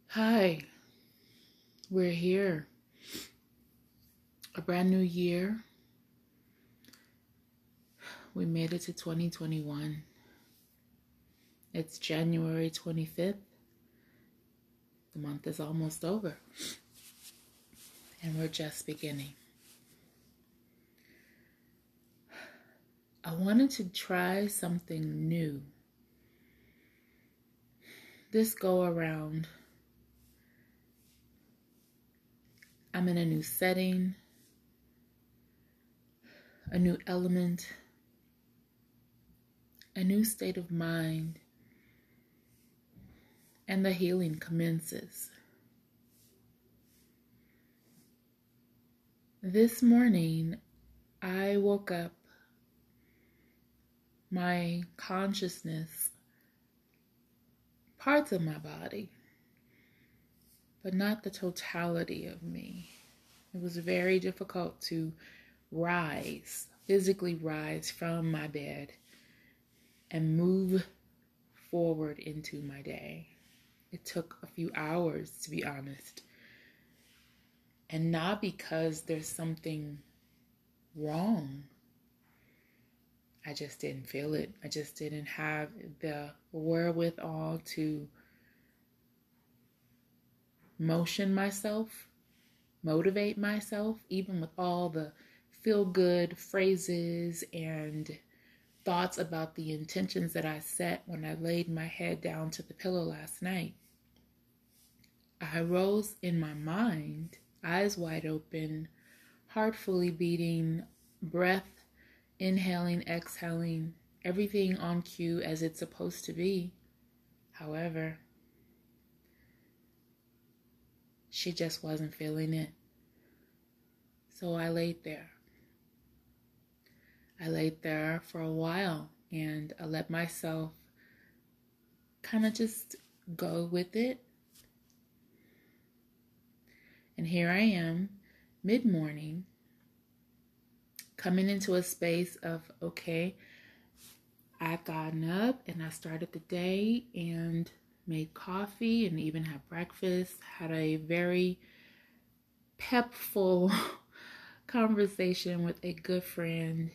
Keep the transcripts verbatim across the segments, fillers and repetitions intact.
Hi, we're here. A brand new year. We made it to twenty twenty-one. It's January twenty-fifth. The month is almost over. And we're just beginning. I wanted to try something new. This go around, I'm in a new setting, a new element, a new state of mind, and the healing commences. This morning, I woke up, my consciousness, parts of my body, but not the totality of me. It was very difficult to rise, physically rise from my bed and move forward into my day. It took a few hours, to be honest. And not because there's something wrong. I just didn't feel it. I just didn't have the wherewithal to motion myself, motivate myself, even with all the feel-good phrases and thoughts about the intentions that I set when I laid my head down to the pillow last night. I rose in my mind, eyes wide open, heart fully beating, breath inhaling, exhaling, everything on cue as it's supposed to be. However, she just wasn't feeling it. So I laid there. I laid there for a while and I let myself kind of just go with it. And here I am, mid-morning, coming into a space of, okay, I've gotten up and I started the day and made coffee and even had breakfast, had a very pepful conversation with a good friend.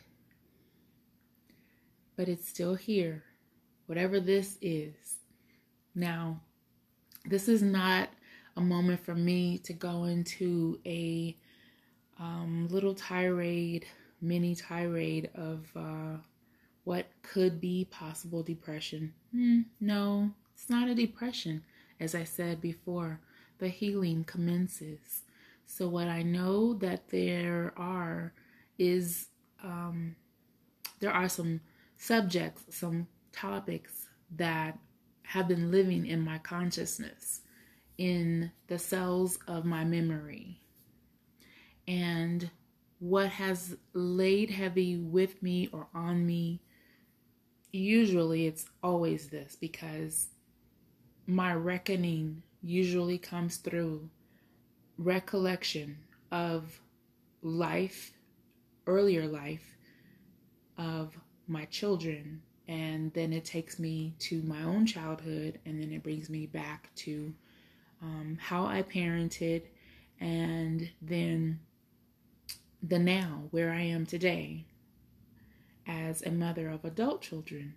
But it's still here, whatever this is. Now, this is not a moment for me to go into a um, little tirade, mini tirade of uh, what could be possible depression. Mm, no, it's not a depression. As I said before, the healing commences. So what I know that there are is um, there are some subjects, some topics that have been living in my consciousness, in the cells of my memory. And what has laid heavy with me or on me, usually it's always this, because my reckoning usually comes through recollection of life, earlier life, of my children, and then it takes me to my own childhood, and then it brings me back to um, how I parented, and then the now, where I am today as a mother of adult children.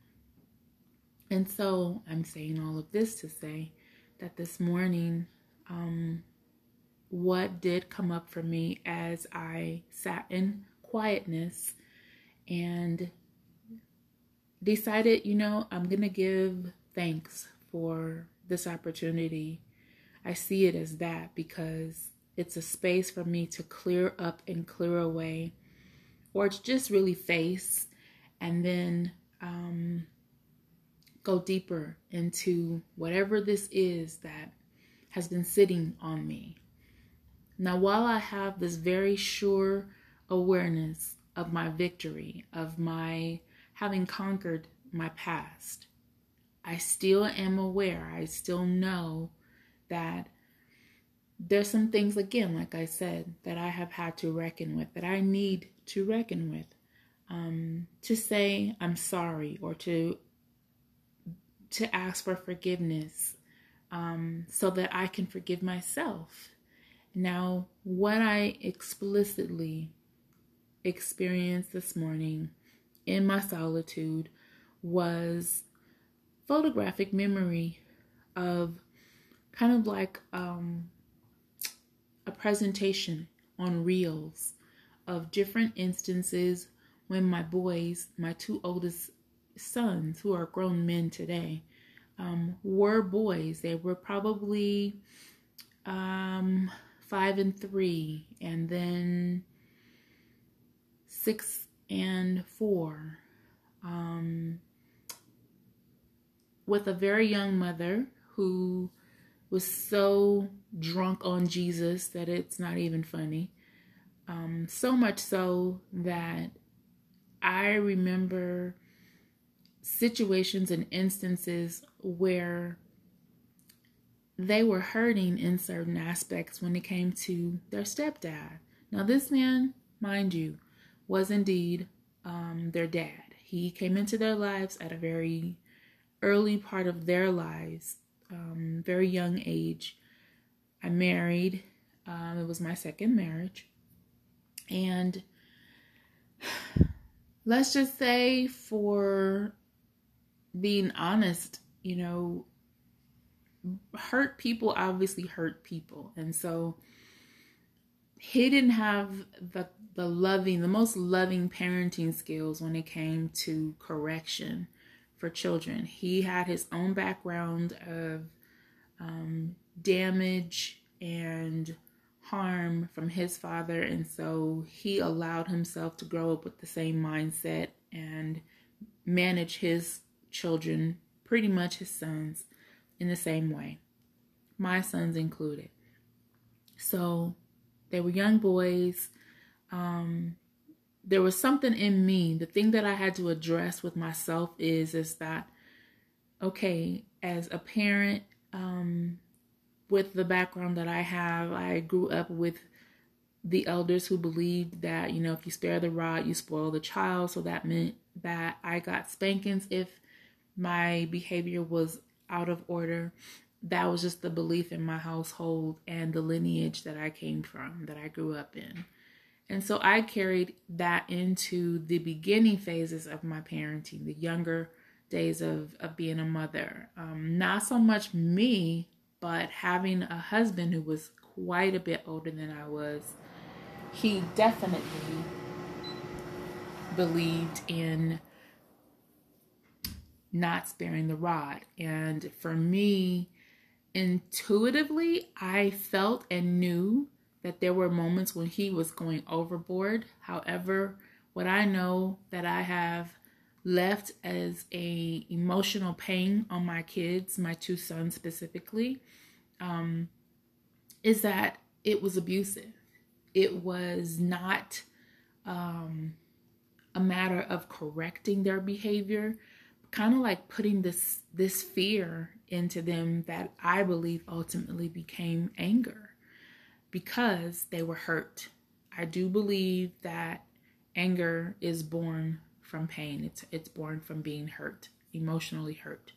And so I'm saying all of this to say that this morning, um, what did come up for me as I sat in quietness and decided, you know, I'm going to give thanks for this opportunity. I see it as that because it's a space for me to clear up and clear away, or to just really face and then um, go deeper into whatever this is that has been sitting on me. Now, while I have this very sure awareness of my victory, of my having conquered my past, I still am aware, I still know that there's some things, again, like I said, that I have had to reckon with, that I need to reckon with, um, to say I'm sorry, or to to ask for forgiveness, um, so that I can forgive myself. Now, what I explicitly experienced this morning in my solitude was photographic memory of kind of like um, a presentation on reels of different instances when my boys, my two oldest sons, who are grown men today, um, were boys. They were probably um, five and three, and then six and four, um, with a very young mother who was so drunk on Jesus that it's not even funny. Um, so much so that I remember situations and instances where they were hurting in certain aspects when it came to their stepdad. Now, this man, mind you, was indeed um, their dad. He came into their lives at a very early part of their lives, um, very young age. I married. Um, it was my second marriage. And let's just say, for being honest, you know, hurt people obviously hurt people. And so he didn't have the the loving, the most loving parenting skills when it came to correction for children. He had his own background of um, damage and harm from his father, and so he allowed himself to grow up with the same mindset and manage his children, pretty much his sons, in the same way, my sons included. So they were young boys. Um, there was something in me. The thing that I had to address with myself is, is that, okay, as a parent, um, with the background that I have, I grew up with the elders who believed that, you know, if you spare the rod, you spoil the child. So that meant that I got spankings if my behavior was out of order. That was just the belief in my household and the lineage that I came from, that I grew up in. And so I carried that into the beginning phases of my parenting, the younger days of, of being a mother. Um, not so much me, but having a husband who was quite a bit older than I was. He definitely believed in not sparing the rod. And for me, intuitively, I felt and knew that there were moments when he was going overboard. However, what I know that I have left as a emotional pain on my kids, my two sons specifically, um, is that it was abusive. It was not um, a matter of correcting their behavior, kind of like putting this this fear into them that I believe ultimately became anger because they were hurt. I do believe that anger is born from pain. It's it's born from being hurt, emotionally hurt.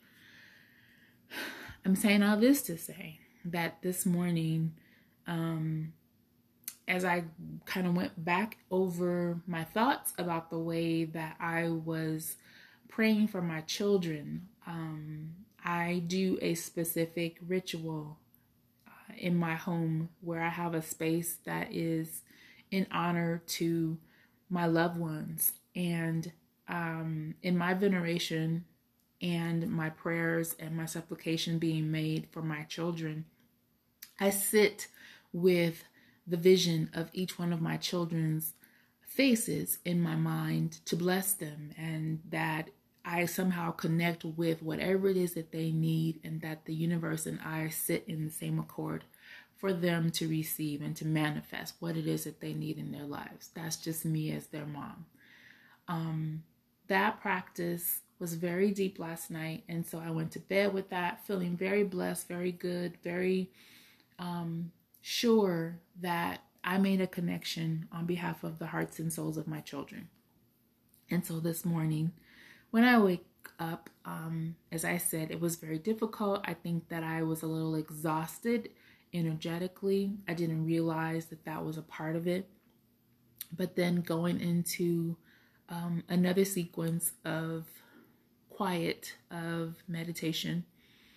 I'm saying all this to say that this morning, um, as I kind of went back over my thoughts about the way that I was praying for my children, um, I do a specific ritual uh, in my home where I have a space that is in honor to my loved ones. And um, in my veneration and my prayers and my supplication being made for my children, I sit with the vision of each one of my children's faces in my mind to bless them, and that I somehow connect with whatever it is that they need, and that the universe and I sit in the same accord for them to receive and to manifest what it is that they need in their lives. That's just me as their mom. Um, that practice was very deep last night, and so I went to bed with that, feeling very blessed, very good, very um, sure that I made a connection on behalf of the hearts and souls of my children. And so this morning, when I wake up. Um, as I said, it was very difficult. I think that I was a little exhausted energetically. I didn't realize that that was a part of it. But then going into um, another sequence of quiet, of meditation,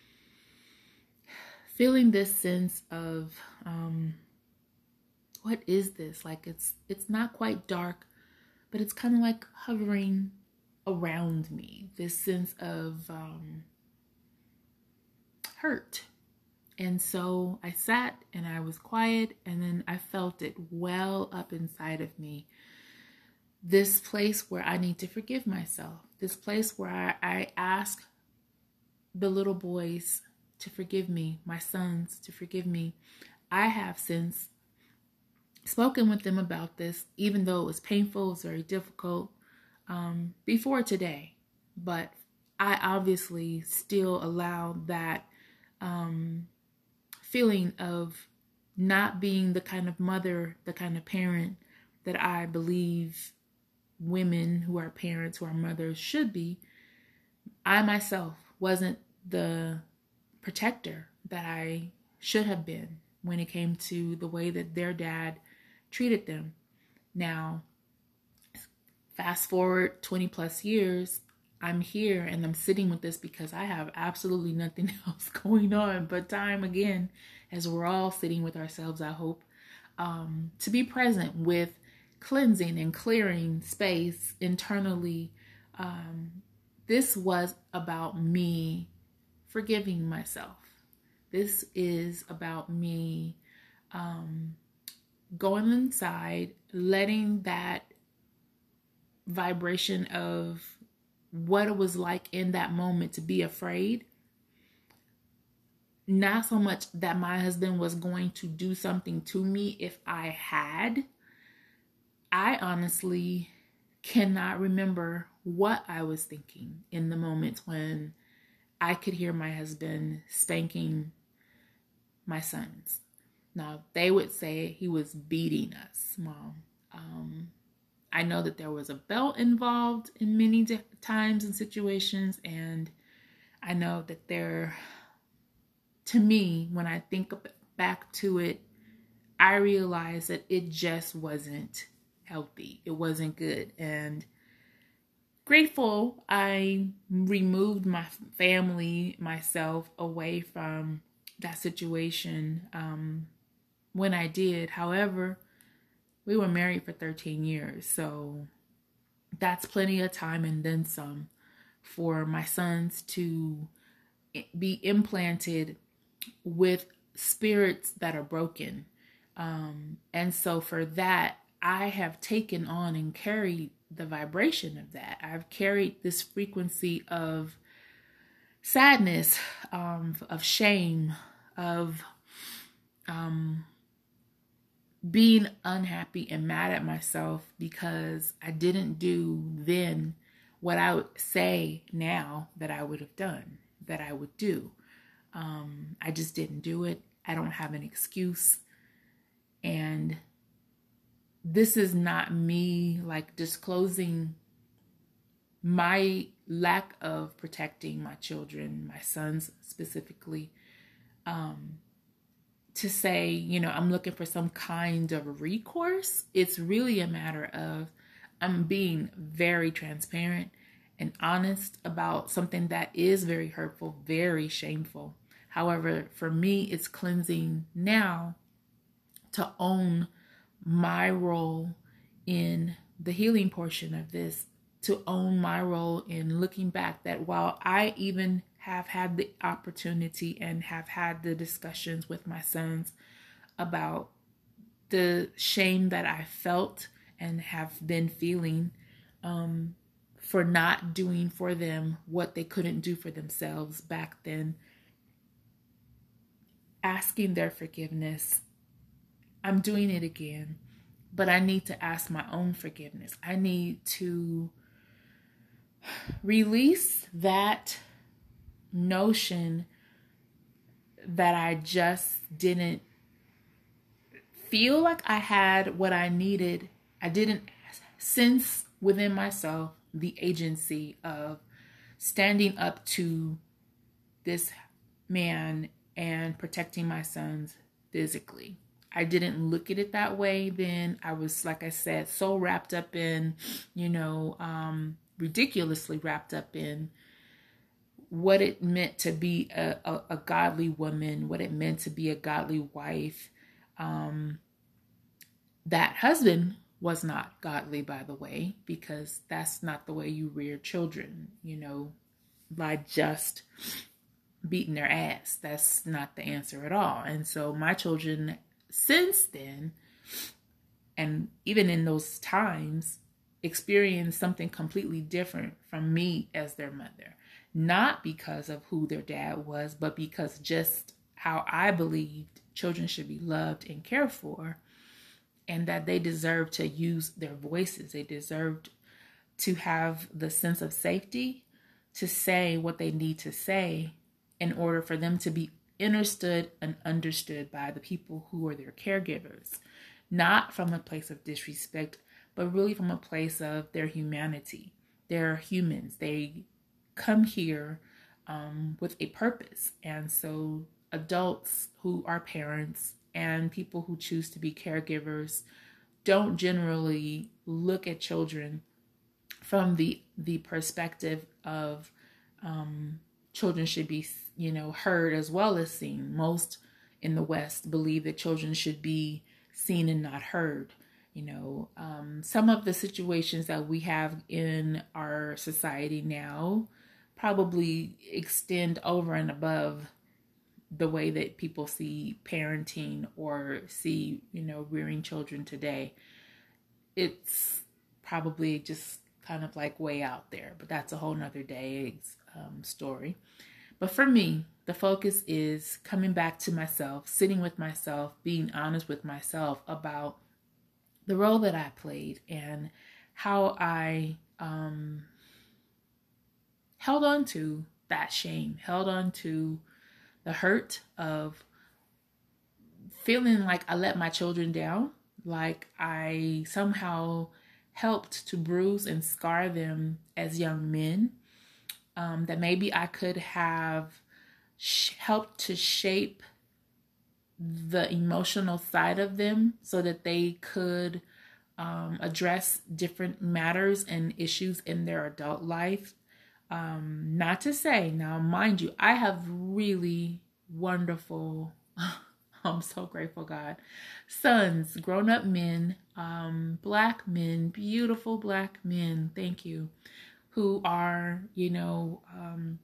feeling this sense of um, what is this? Like it's it's not quite dark, but it's kind of like hovering around me. This sense of um, hurt. And so I sat and I was quiet, and then I felt it well up inside of me. This place where I need to forgive myself. This place where I, I ask the little boys to forgive me, my sons to forgive me. I have since spoken with them about this, even though it was painful, it was very difficult um, before today. But I obviously still allow that um, feeling of not being the kind of mother, the kind of parent that I believe women who are parents, who are mothers should be. I myself wasn't the protector that I should have been when it came to the way that their dad treated them. Now, fast forward twenty plus years, I'm here and I'm sitting with this because I have absolutely nothing else going on but time again, as we're all sitting with ourselves, I hope, um, to be present with cleansing and clearing space internally. Um, this was about me forgiving myself. This is about me um, going inside, letting that vibration of what it was like in that moment to be afraid. Not so much that my husband was going to do something to me if I had. I honestly cannot remember what I was thinking in the moments when I could hear my husband spanking my sons. Now, they would say he was beating us, Mom. Um, I know that there was a belt involved in many times and situations, and I know that there, to me, when I think back to it, I realized that it just wasn't healthy. It wasn't good. And grateful I removed my family, myself, away from that situation um, when I did. However, we were married for thirteen years, so that's plenty of time and then some for my sons to be implanted with spirits that are broken. Um, and so for that, I have taken on and carried the vibration of that. I've carried this frequency of sadness, um, of shame, of um, being unhappy and mad at myself because I didn't do then what I would say now that I would have done, that I would do. Um, I just didn't do it. I don't have an excuse. And this is not me like disclosing my lack of protecting my children, my sons specifically, um, to say, you know, I'm looking for some kind of recourse. It's really a matter of I'm being very transparent and honest about something that is very hurtful, very shameful. However, for me, it's cleansing now to own my role in the healing portion of this, to own my role in looking back, that while I even have had the opportunity and have had the discussions with my sons about the shame that I felt and have been feeling um, for not doing for them what they couldn't do for themselves back then, asking their forgiveness. I'm doing it again, but I need to ask my own forgiveness. I need to release that notion that I just didn't feel like I had what I needed. I didn't sense within myself the agency of standing up to this man and protecting my sons physically. I didn't look at it that way then. I was, like I said, so wrapped up in, you know, um, ridiculously wrapped up in what it meant to be a, a, a godly woman, what it meant to be a godly wife. Um, that husband was not godly, by the way, because that's not the way you rear children, you know, by just beating their ass. That's not the answer at all. And so my children since then, and even in those times, experienced something completely different from me as their mother. Not because of who their dad was, but because just how I believed children should be loved and cared for, and that they deserved to use their voices. They deserved to have the sense of safety to say what they need to say in order for them to be understood and understood by the people who are their caregivers. Not from a place of disrespect, but really from a place of their humanity. They're humans. They come here um, with a purpose. And so adults who are parents and people who choose to be caregivers don't generally look at children from the the perspective of um, children should be, you know, heard as well as seen. Most in the West believe that children should be seen and not heard. You know, um, some of the situations that we have in our society now probably extend over and above the way that people see parenting or see, you know, rearing children today. It's probably just kind of like way out there, but that's a whole nother day's um, story. But for me, the focus is coming back to myself, sitting with myself, being honest with myself about the role that I played and how I um, held on to that shame, held on to the hurt of feeling like I let my children down, like I somehow helped to bruise and scar them as young men, um, that maybe I could have sh- helped to shape the emotional side of them so that they could um, address different matters and issues in their adult life. Um, not to say, now mind you, I have really wonderful, I'm so grateful, God, sons, grown-up men, um, black men, beautiful black men, thank you, who are, you know, um,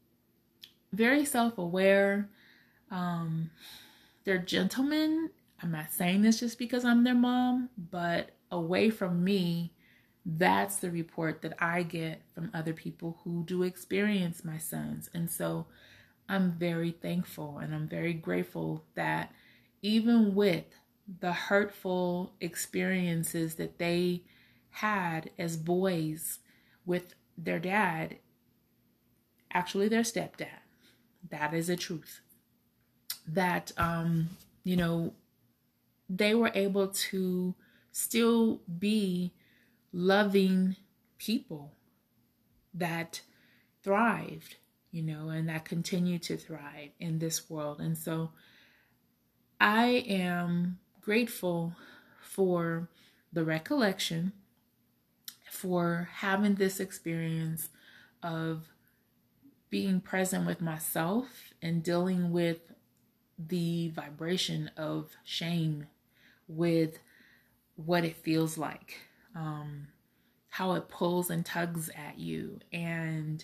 very self-aware. Um, they're gentlemen. I'm not saying this just because I'm their mom, but away from me, that's the report that I get from other people who do experience my sons. And so I'm very thankful and I'm very grateful that even with the hurtful experiences that they had as boys with their dad, actually their stepdad, that is a truth, that, um, you know, they were able to still be loving people that thrived, you know, and that continue to thrive in this world. And so I am grateful for the recollection, for having this experience of being present with myself and dealing with the vibration of shame, with what it feels like, um, how it pulls and tugs at you and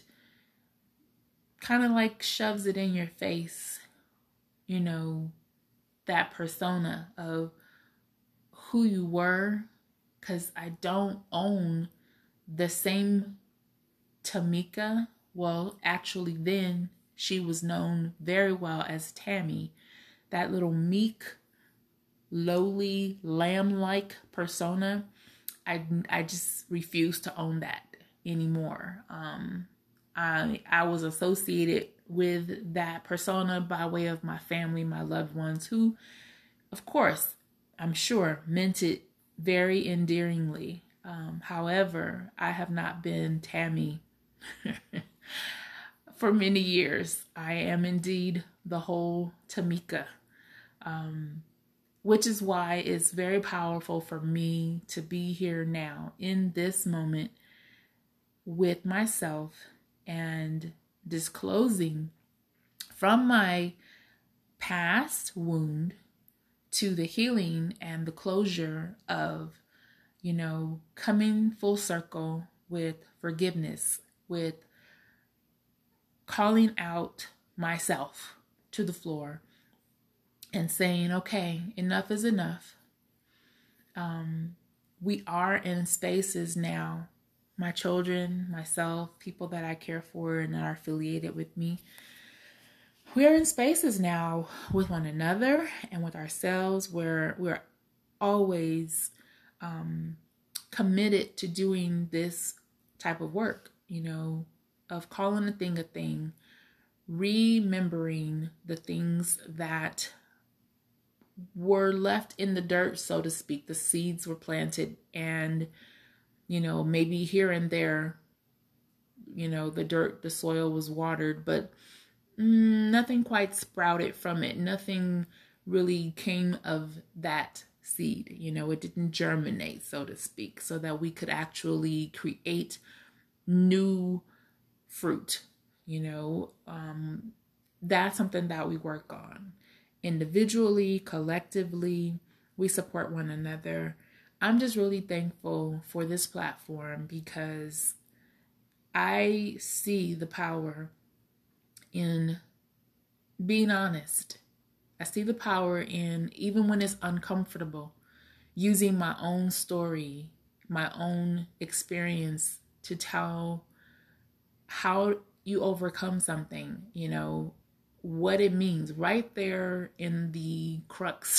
kind of like shoves it in your face, you know, that persona of who you were, because I don't own the same Tamika. Well, actually then she was known very well as Tammy, that little meek, lowly, lamb-like persona. I, I just refuse to own that anymore. Um, I, I was associated with that persona by way of my family, my loved ones, who, of course, I'm sure meant it very endearingly. Um, however, I have not been Tammy For many years. I am indeed the whole Tamika, um, which is why it's very powerful for me to be here now in this moment with myself and disclosing from my past wound to the healing and the closure of, you know, coming full circle with forgiveness, with calling out myself to the floor and saying, okay, enough is enough. Um, we are in spaces now, my children, myself, people that I care for and that are affiliated with me. We are in spaces now with one another and with ourselves where we're always um, committed to doing this type of work, you know, of calling a thing a thing, remembering the things that were left in the dirt, so to speak. The seeds were planted and, you know, maybe here and there, you know, the dirt, the soil was watered, but mm, nothing quite sprouted from it. Nothing really came of that seed. You know, it didn't germinate, so to speak, so that we could actually create new fruit. You know, um, that's something that we work on individually, collectively. We support one another. I'm just really thankful for this platform because I see the power in being honest. I see the power in, even when it's uncomfortable, using my own story, my own experience to tell how you overcome something, you know, what it means right there in the crux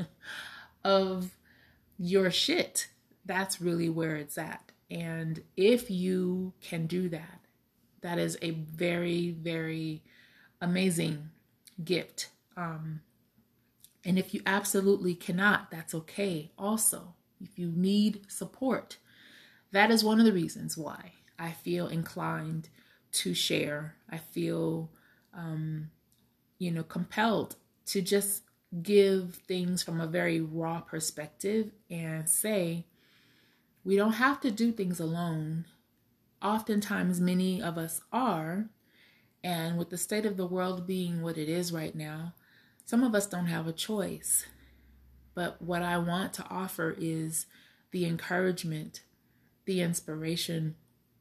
of your shit. That's really where it's at. And if you can do that, that is a very, very amazing gift. Um, and if you absolutely cannot, that's okay. Also, if you need support, that is one of the reasons why I feel inclined to share. I feel, um, you know, compelled to just give things from a very raw perspective and say, we don't have to do things alone. Oftentimes, many of us are. And with the state of the world being what it is right now, some of us don't have a choice. But what I want to offer is the encouragement, the inspiration,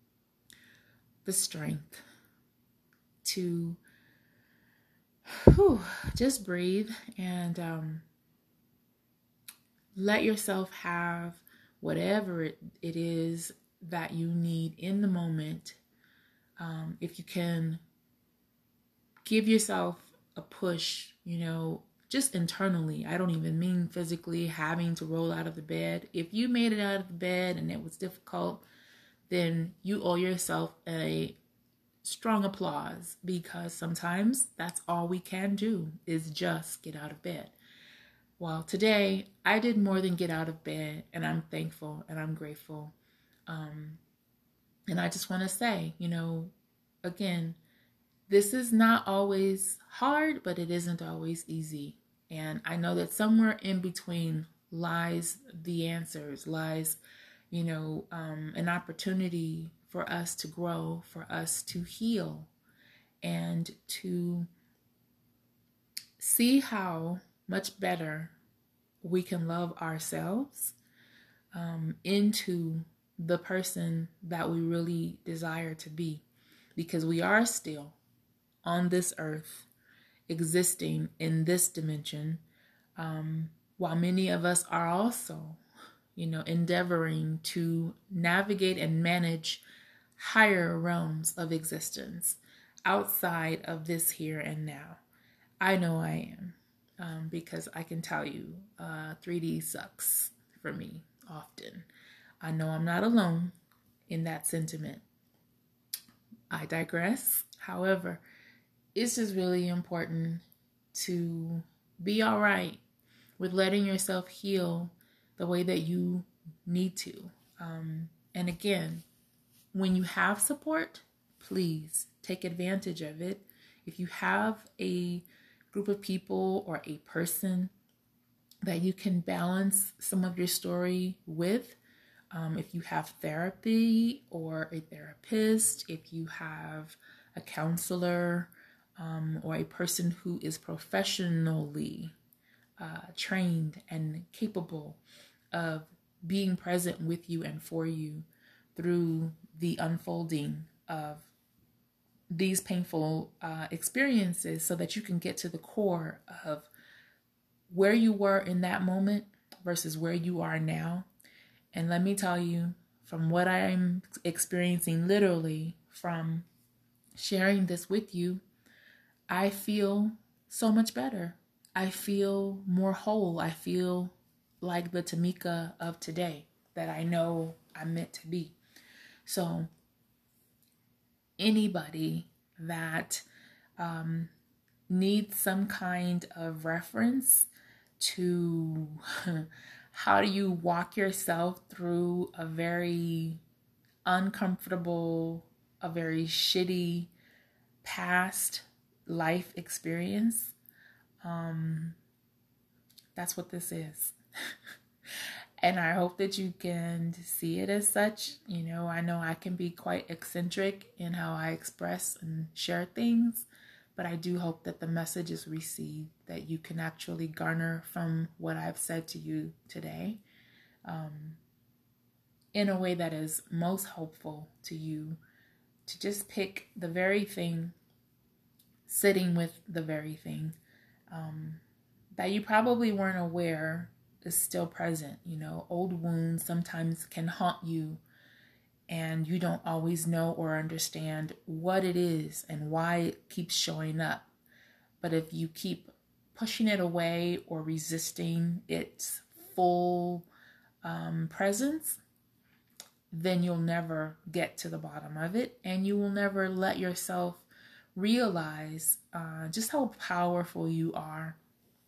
the strength to whew, just breathe and um, let yourself have whatever it, it is that you need in the moment. Um, if you can give yourself a push, you know, just internally. I don't even mean physically having to roll out of the bed. If you made it out of the bed and it was difficult, then you owe yourself a strong applause, because sometimes that's all we can do is just get out of bed. Well, today I did more than get out of bed, and I'm thankful and I'm grateful. Um, and I just want to say, you know, again, this is not always hard, but it isn't always easy. And I know that somewhere in between lies the answers, lies, you know, um, an opportunity for us to grow, for us to heal, and to see how much better we can love ourselves um, into the person that we really desire to be. Because we are still on this earth, existing in this dimension, um, while many of us are also, you know, endeavoring to navigate and manage higher realms of existence outside of this here and now. I know I am, um, because I can tell you, uh, three D sucks for me often. I know I'm not alone in that sentiment. I digress. However, it's just really important to be all right with letting yourself heal the way that you need to. Um, and again, when you have support, please take advantage of it. If you have a group of people or a person that you can balance some of your story with, um, if you have therapy or a therapist, if you have a counselor, um, or a person who is professionally uh, trained and capable of being present with you and for you through the unfolding of these painful uh, experiences, so that you can get to the core of where you were in that moment versus where you are now. And let me tell you, from what I'm experiencing literally from sharing this with you, I feel so much better. I feel more whole. I feel like the Tamika of today that I know I'm meant to be. So anybody that um, needs some kind of reference to how do you walk yourself through a very uncomfortable, a very shitty past life experience, um, that's what this is. And I hope that you can see it as such. You know, I know I can be quite eccentric in how I express and share things, but I do hope that the message is received, that you can actually garner from what I've said to you today, um, in a way that is most hopeful to you, to just pick the very thing, sitting with the very thing um, that you probably weren't aware is still present. You know, old wounds sometimes can haunt you, and you don't always know or understand what it is and why it keeps showing up. But if you keep pushing it away or resisting its full um, presence, then you'll never get to the bottom of it, and you will never let yourself realize uh, just how powerful you are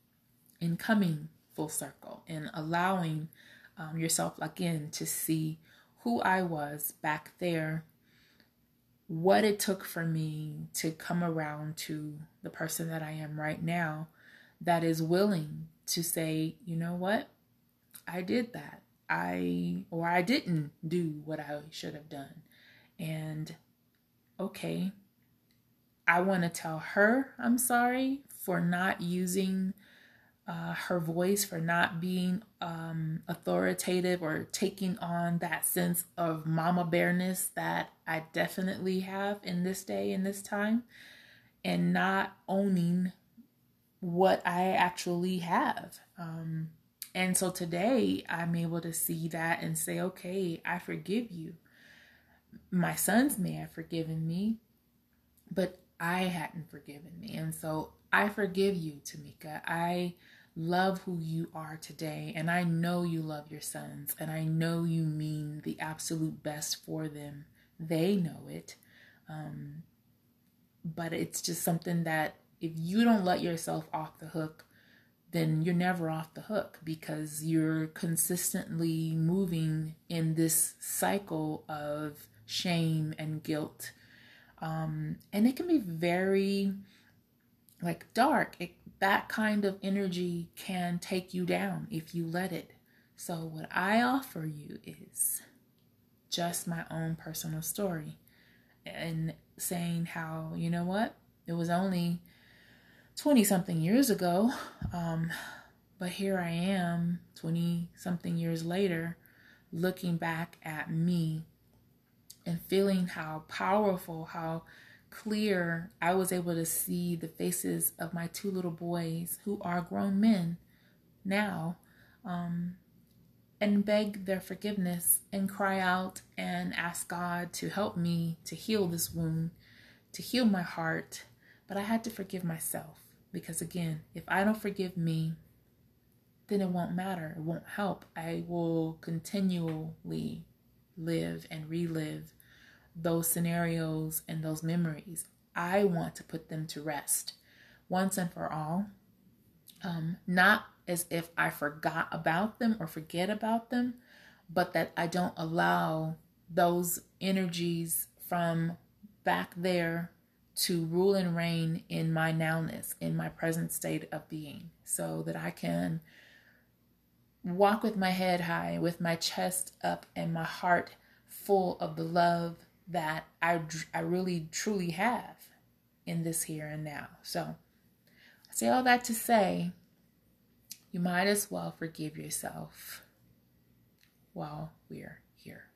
in coming full circle and allowing um, yourself again to see who I was back there, what it took for me to come around to the person that I am right now, that is willing to say, you know what, I did that. I, or I didn't do what I should have done. And okay, I want to tell her I'm sorry for not using uh, her voice, for not being um, authoritative or taking on that sense of mama bearness that I definitely have in this day, in this time, and not owning what I actually have. Um, and so today I'm able to see that and say, okay, I forgive you. My sons may have forgiven me, but I hadn't forgiven me. And so I forgive you, Tamika. I love who you are today. And I know you love your sons. And I know you mean the absolute best for them. They know it. Um, but it's just something that if you don't let yourself off the hook, then you're never off the hook, because you're consistently moving in this cycle of shame and guilt. Um, and it can be very like dark. It, that kind of energy can take you down if you let it. So what I offer you is just my own personal story, and saying how, you know what, it was only twenty something years ago. Um, but here I am twenty something years later, looking back at me and feeling how powerful, how clear I was able to see the faces of my two little boys, who are grown men now, um, and beg their forgiveness and cry out and ask God to help me to heal this wound, to heal my heart. But I had to forgive myself, because again, if I don't forgive me, then it won't matter. It won't help. I will continually live and relive those scenarios and those memories. I want to put them to rest once and for all. Um, not as if I forgot about them or forget about them, but that I don't allow those energies from back there to rule and reign in my nowness, in my present state of being, so that I can walk with my head high, with my chest up, and my heart full of the love that I, I really truly have in this here and now. So I say all that to say, you might as well forgive yourself while we're here.